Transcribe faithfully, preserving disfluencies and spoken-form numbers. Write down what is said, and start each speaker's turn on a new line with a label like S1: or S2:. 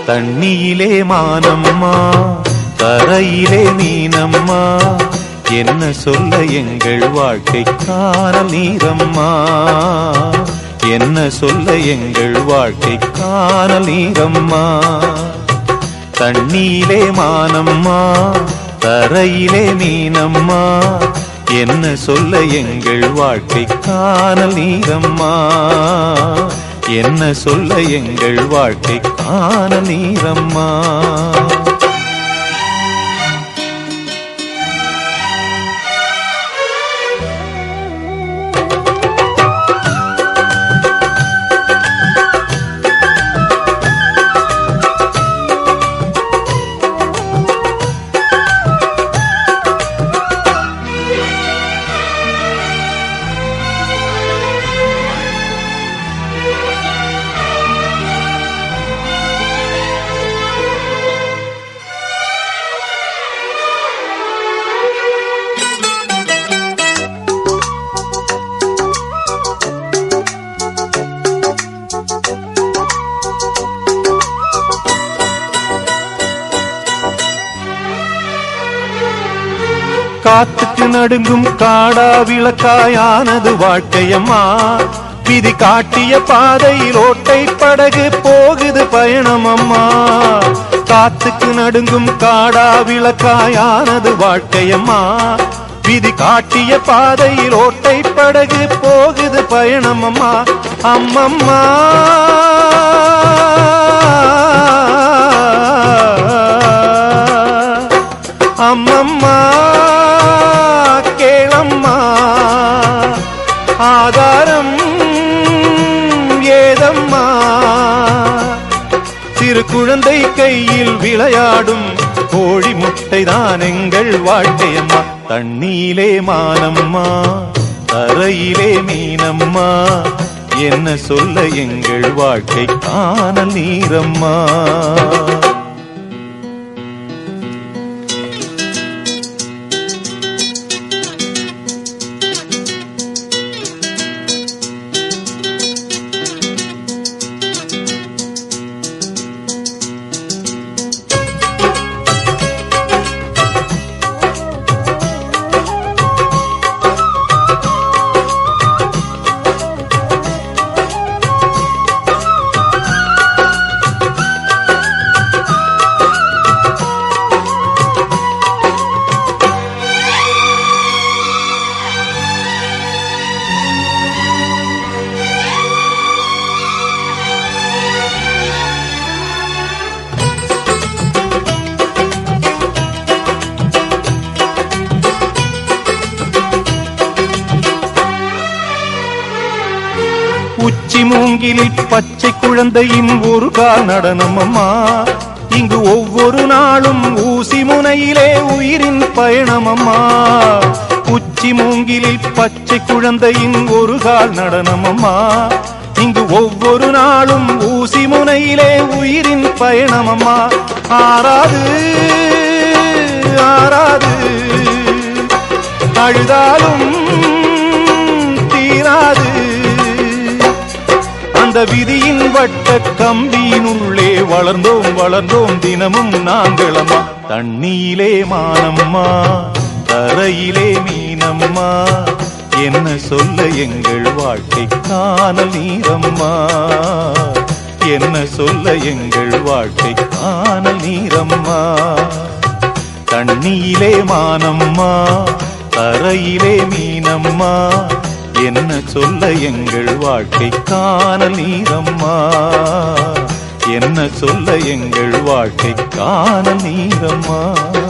S1: தண்ணியிலே மானம்மா தரையிலே மீனம்மா என்ன சொல்ல எங்கள் வாழ்க்கை காணல் நீரம்மா என்ன சொல்ல எங்கள் வாழ்க்கை காணல் நீரம்மா தண்ணியிலே மானம்மா தரையிலே மீனம்மா என்ன சொல்ல எங்கள் வாழ்க்கை காணல் நீரம்மா என்ன சொல்ல எங்கள் வாழ்க்கை காணல் நீரம்மா காத்துக்கு நடுங்கும் காடா விளக்காயானது வாழ்க்கையம்மா விதி காட்டிய பாதையில் ஓட்டை படகு போகுது பயணமம்மா காத்துக்கு நடுங்கும் காடா விளக்காயானது வாழ்க்கையம்மா விதி காட்டிய பாதையில் ஓட்டை படகு போகுது பயணமம்மா அம்மம்மா அம்மம்மா கேளம்மா ஆதாரம் ஏதம்மா சிறு குழந்தை கையில் விளையாடும் கோழி முட்டைதான் எங்கள் வாழ்க்கையம்மா தண்ணியிலே மானம்மா தரையிலே மீனம்மா என்ன சொல்ல எங்கள் வாழ்க்கை காணல் நீரம்மா உச்சி மூங்கிலில் பச்சை குழந்தையின் ஒரு கால் நடனம் அம்மா இங்கு ஒவ்வொரு நாளும் ஊசி முனையிலே உயிரின் பயணம் அம்மா உச்சி மூங்கிலில் பச்சை குழந்தையின் ஒரு கால் நடனம் அம்மா இங்கு ஒவ்வொரு நாளும் ஊசி முனையிலே உயிரின் பயணம் அம்மா ஆறாது ஆறாது அழுதாலும் தீராது அந்த விதியின் வட்ட கம்பியினுள்ளே வளர்ந்தோம் வளர்ந்தோம் தினமும் நாங்களம்மா தண்ணியிலே மானம்மா தரையிலே மீனம்மா என்ன சொல்ல எங்கள் வாழ்க்கை காணல் நீரம்மா என்ன சொல்ல எங்கள் வாழ்க்கை காணல் நீரம்மா தண்ணியிலே மானம்மா தரையிலே மீனம்மா என்ன சொல்ல எங்கள் வாழ்க்கை காணல் நீரம்மா என்ன சொல்ல எங்கள் வாழ்க்கை காணல் நீரம்மா